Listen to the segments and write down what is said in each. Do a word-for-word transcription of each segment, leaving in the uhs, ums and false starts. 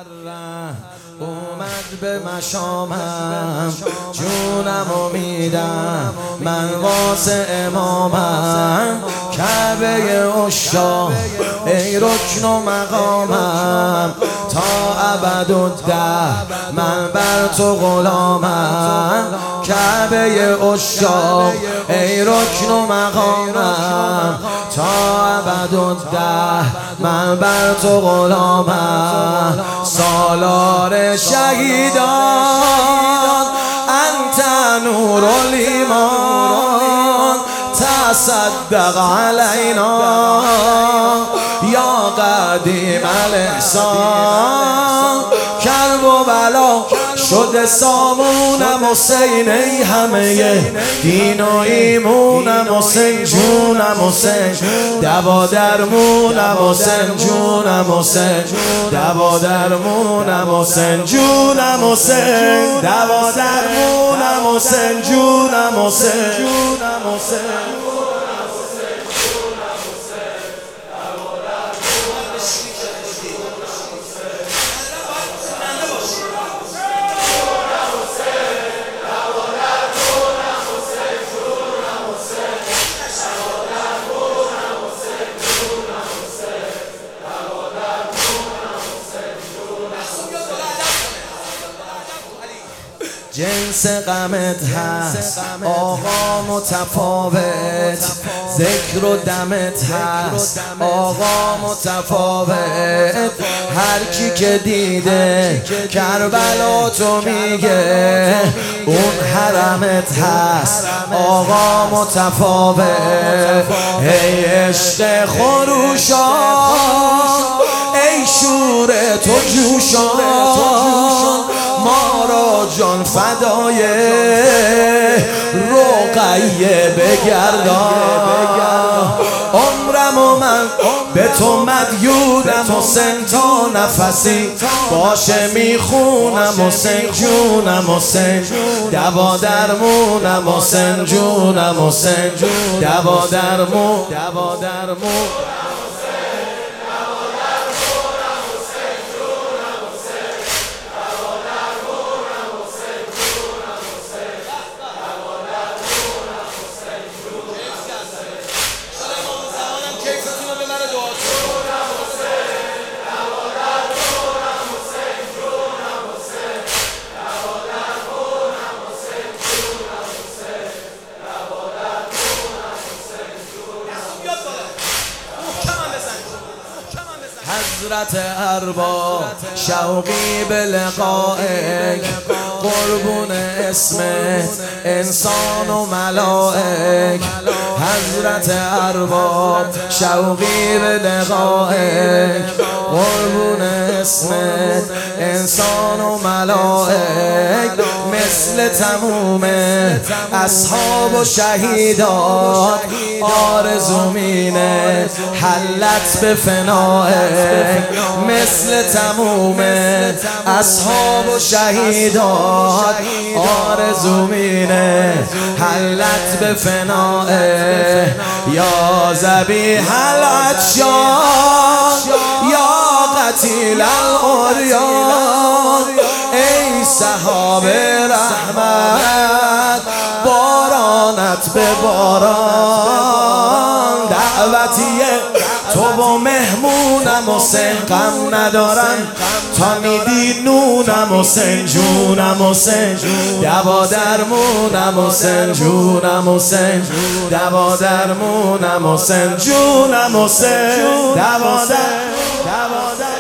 اومد به مشامم جونم و میدم من واسه امامم کعبه عشاق ای رکن و مقامم تا ابدالدهر من بر تو غلامم کعبه عشاق ای رکن و مقامم تا ابدالدهر من بر تو غلامم سالار شهیدان انت نور الایمان تصدق علینا یا قدیم الاحسان کرب و بلا شده سامونم حسین ای همه دین و ایمونم حسین جونم حسین دوا درمونم حسین جونم حسین دوا درمونم حسین جونم حسین دوا درمونم حسین جونم حسین جونم حسین جنس غمت هست آقا متفاوت ذکر و دمت هست آقا متفاوت هر کی که دیده کربلا تو میگه اون حرمت هست آقا متفاوت ای عشق خروشان ای شور تو جوشان ما را جان فدای رقیه بگردان عمرم و من به تو مدیونم حسین تا نفسی باشه میخونم حسین جونم حسین دوا درمونم حسین جونم حسین دوا درمون دوا درمون حضرت ارباب شوقی به لقائک قربون اسمت انسان و ملائک حضرت ارباب شوقی به لقائک قربون اسمت انسان و ملائک مثل تموم اصحاب و شهیدان آرزو مینه حلت به فنائک مثل تموم اصحاب و شهیدان آرزو مینه حلت به فنائک یا ذبیح العطشان یا قتیل العریان ای سحاب رحمت بارانت به باران دعوتیه تو با مهمونم حسین غم ندارم تا میدی نونم حسین جونم حسین دوا درمونم حسین جونم حسین دوا درمونم حسین جونم حسین دوا در دوا در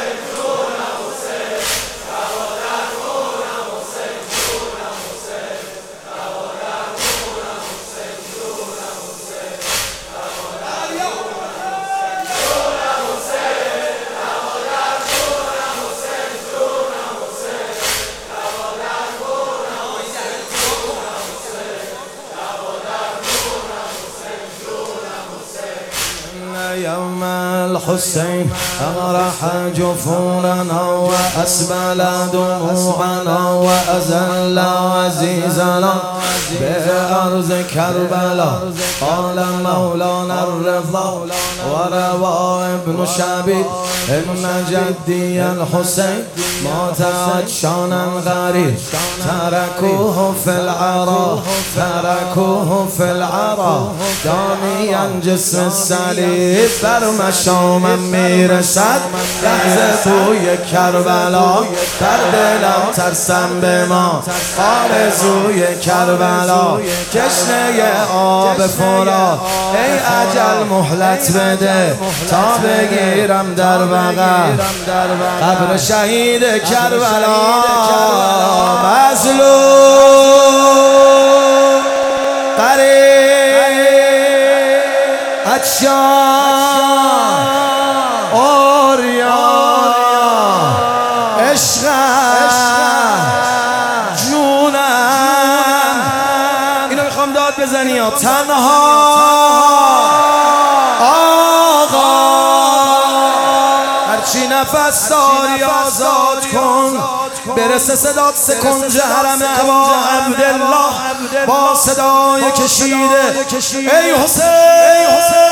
يوم الحسين أغرح جفوننا وأسبل دموعنا وأزل عزيزنا به عرض کربلا قال مولانا الرضا و روا ابن شبیب ان جدی الحسین مات عطشانا غریب ترکوه فی العرا ترکوه فی العرا دانیا جسم صلیب بر مشامم میرسد لحظه بوی کربلا در دلم ترسم به ما آرزوی کربلا تشنه آب فرات ای اجل مهلت بده تا بگیرم در بغل قبر شهید کربلا مظلوم قریب عطشان عریان عشقم جونم اینو میخوام داد بزنی ها تنها آقا هرچی نفس داری آزاد کن برسه صدات سکنج حرم ابا عبدالله با صدای کشیده ای حسین